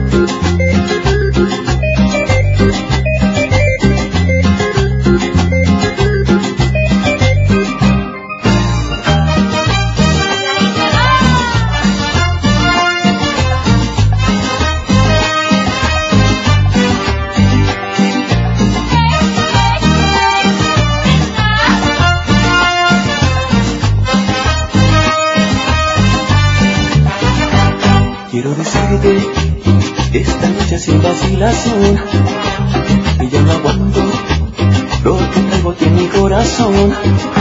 Quiero decirte esta noche sin vacilación, que ya no aguanto lo que traigo aquí en mi corazón.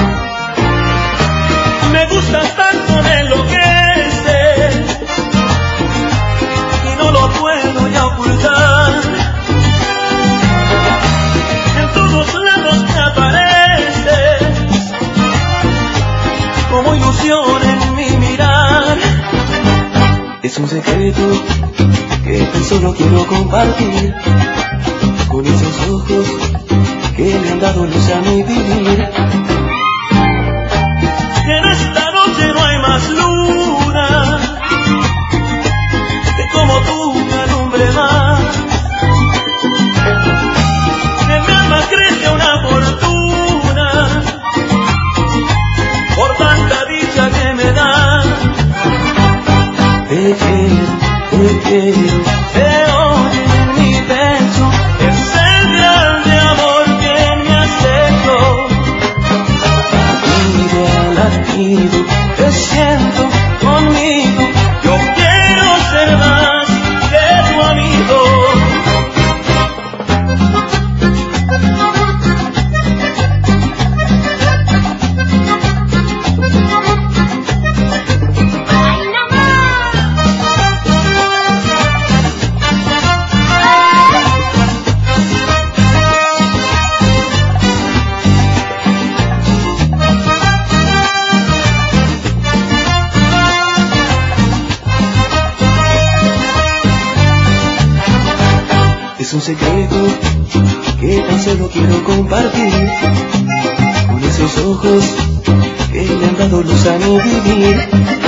Me gustas tanto, me enloqueces y no lo puedo ya ocultar. En todos lados me apareces como ilusión en mi mirar. Es un secreto que tan solo quiero compartir con esos ojos que me han dado luz a mi vivir. En esta noche no hay más luna que como tú me alumbre más. En mi alma crece una fortuna por tanta dicha que me da. Te quiero, te oye en mi pecho, es el grande amor que me has hecho. Latido a latido, te siento conmigo, yo quiero ser más que tu amigo. Es un secreto que tan solo quiero compartir con esos ojos que me han dado luz a mi vivir.